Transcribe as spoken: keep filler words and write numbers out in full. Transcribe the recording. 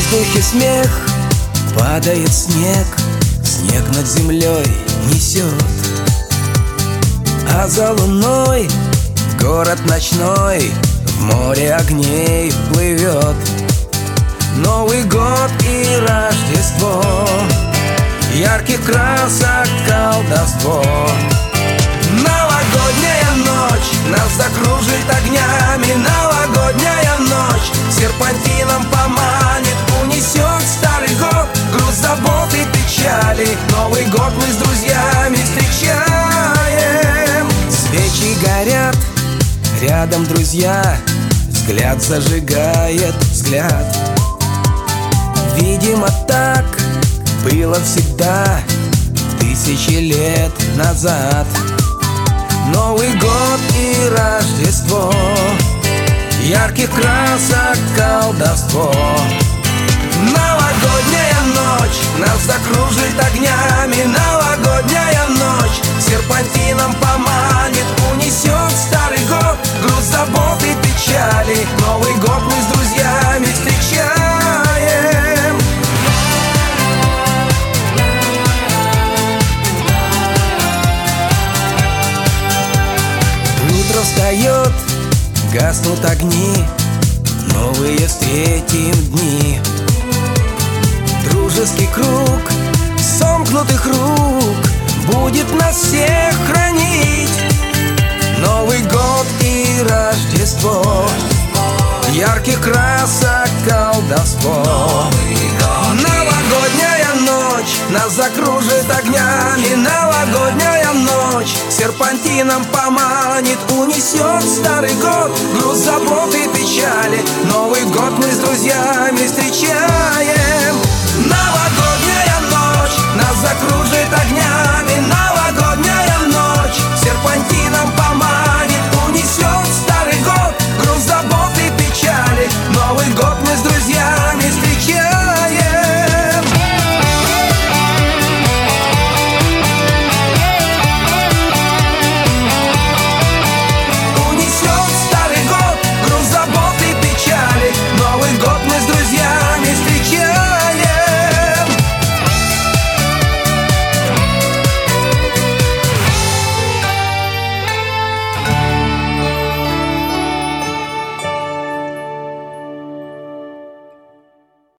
воздухе смех, падает снег, снег над землей несет. А за луной город ночной в море огней плывет. Новый год и Рождество, ярких красок колдовство. Новогодняя ночь нас закружит огнями, новогодняя ночь серпантином поманит, унесет старый год, груз забот и печали. Новый год мы с друзьями встречаем. Свечи горят, рядом друзья, взгляд зажигает взгляд. Видимо, так было всегда, тысячи лет назад. Новый год и Рождество, ярких красок колдовство. Новогодняя ночь нас закружит огнями, новогодняя ночь серпантином поманит, унесет старый год, груз забот и печали. Новый год мы с друзьями встречаем. Утро встает, гаснут огни, новые встретим дни. Дружеский круг сомкнутых рук будет нас всех хранить. Новый год и Рождество, ярких красок колдовство. Новогодняя ночь нас закружит огнями, новогодняя ночь серпантином поманит, унесет старый год, груз забот и печали. Новый год мы с друзьями встречаем. Новогодняя ночь нас закружит огнями, новогодняя ночь серпантином поманит, унесет старый год, груз забот и печали. Новый год мы с друзьями